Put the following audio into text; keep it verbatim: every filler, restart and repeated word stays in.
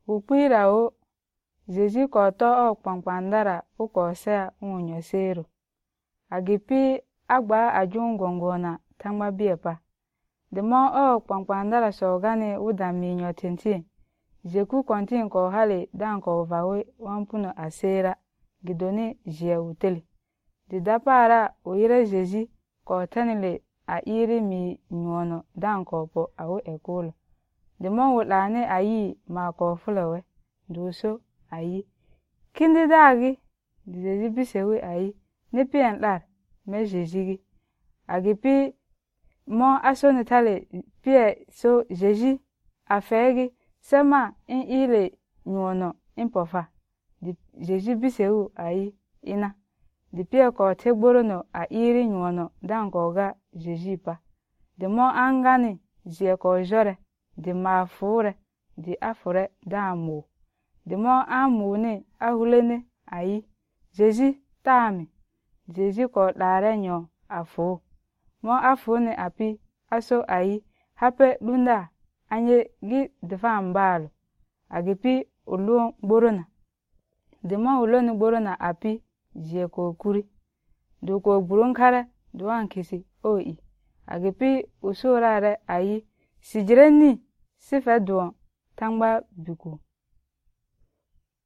Upira o Jésus koto o kpankpandara ukosea unyo sero. Agipi agba ajungongona tangba biepa. Demo o kpankpandara sogane udami nyo tenti. Jeku kontin ko hali dan ko vawe wampuno asera. Gidoni jie uteli. Didapara uire Jésus ko tenile a iri mi nyono dan ko po awu ekolo. Demo ulane ayi ma ko fulawe. Duso ayi. Kindi dagi. Jésus bisewe ayi. Nipi entlar. Me Jésus gi. Agipi mo aso nitale pie so Jésus afegi sema in ile nyono impofa. Di Jésus bisewe ayi ina. Di pie ko tegboro no a iri nyono dan ko ga Jésus pa. Di mo angani zie ko jore. Di ma fure. Di afure dan mo. Di mo amu ni ahulene ayi. Jésus tami. Jésus ko lare nyo afu. Mo afu ni api aso ayi. Hape lunda anye gi difa mbalo. Agipi ulu borona. Di mo ulu ni borona api jie ko kuri. Du ko burun kare duwan kisi oi. Agipi usurare ayi. Sijireni sife duwan tangba biku.